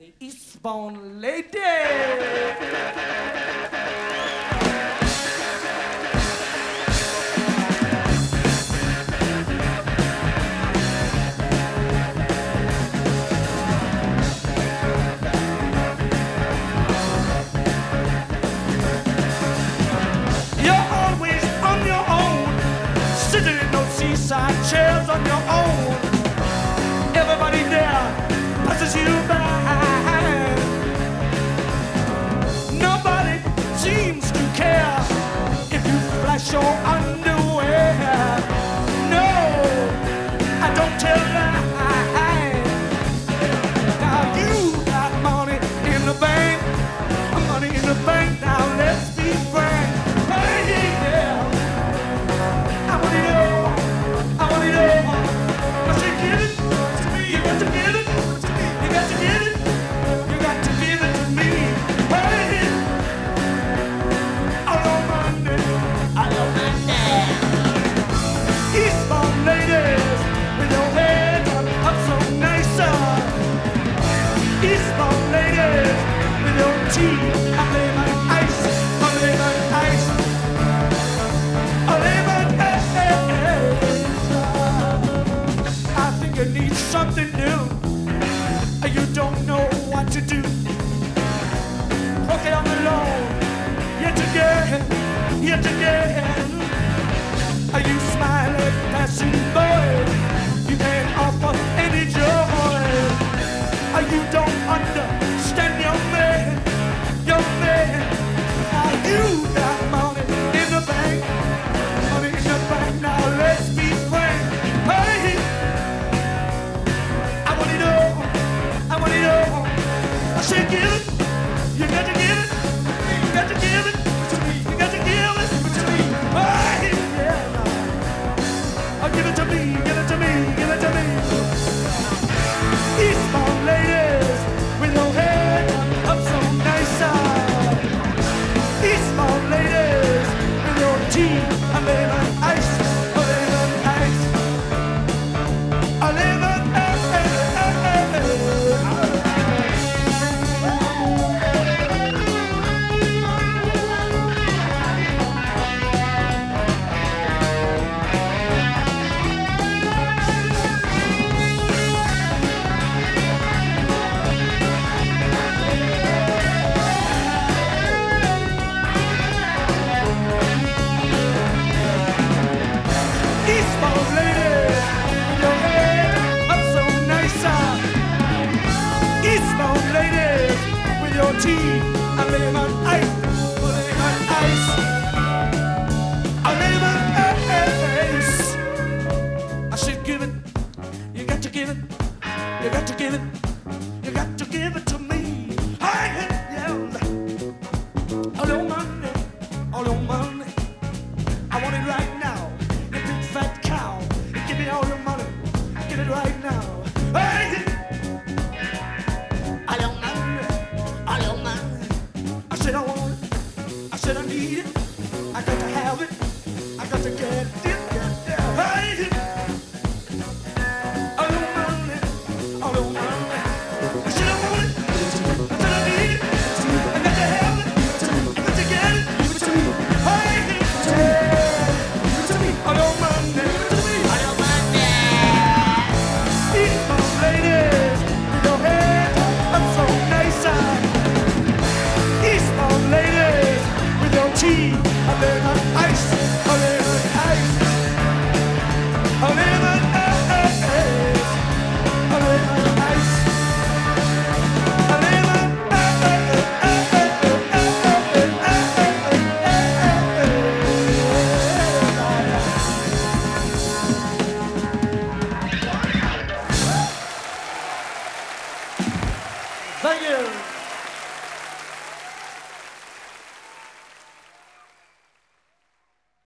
Eastbourne lady. Seaside chairs on your own. Everybody there passes you by. Nobody seems to care if you flash your underwear. No, I don't tell lies. Now you got money in the bank, money in the bank. Now let's be frank. Hey, yeah. I want it all. I want it all. I said, give it to me. You got to give it to me. You got to give it. You got to give it to me. Hey, I love Monday. I love Monday. Eastbourne ladies with your heads up so nice. Eastbourne ladies with your tea. I lay my ice. I lay my ice. I lay my you need something new. You don't know what to do. Walking on the lawn, yet again. You smile at passing boys. You can't offer any joy. You don't understand your man. You got money in the bank. Money in the bank. Now let's be frank. Hey. I want it all. I said give it. You got to give it. You got to give it to me. You got to give it to me. Hey, yeah. Oh, give it to me. Give it to me. Give it to me. Eastbourne ladies with your head up so nice. Eastbourne ladies with your tea and lemon ice. Lemon ice. Lemon tea and lemon ice, lemon ice, lemon ice. I said give it, you got to give it, you got to give it, you got to give it to me. I yelled, all your money, all your money. I want it right now, you big fat cow. Give me all your money, give it right now. Hey! I said I want it, I said I need it, I got to have it, I got to get it, hey! All your money, I said I want it, I said I need it, I got to have it, I got to get it, hey! All your money, Eastbourne ladies, with your head up so nice. Eastbourne ladies with your tea, a lemon ice, a lemon ice, a lemon ice, a lemon ice, a lemon ice. Thank you.